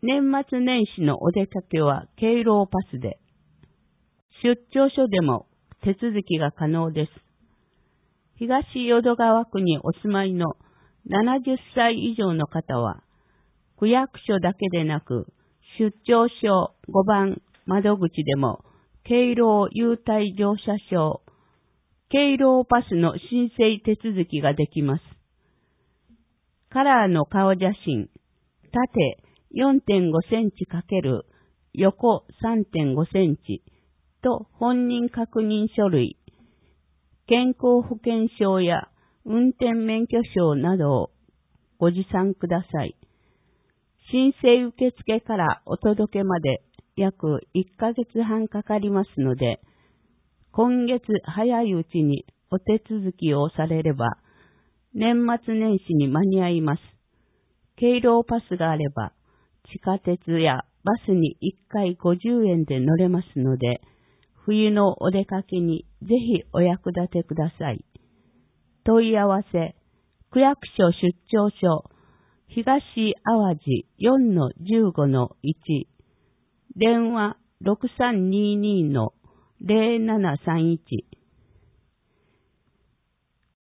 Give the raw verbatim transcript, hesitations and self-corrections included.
年末年始のお出かけは敬老パスで、出張所でも手続きが可能です。東淀川区にお住まいのななじゅっさい以上の方は、区役所だけでなく、出張所ごばん窓口でも、敬老優待乗車証、敬老パスの申請手続きができます。カラーの顔写真、縦 よんてんごセンチ×横 さんてんごセンチと本人確認書類、健康保険証や運転免許証などをご持参ください。申請受付からお届けまで約いっかげつはんかかりますので、今月早いうちにお手続きをされれば、年末年始に間に合います。敬老パスがあれば、地下鉄やバスにいっかいごじゅうえんで乗れますので、冬のお出かけにぜひお役立てください。問い合わせ、区役所出張所、東淡路 よんのじゅうごのいち、電話 ろくさんにーにーのゼロななさんいち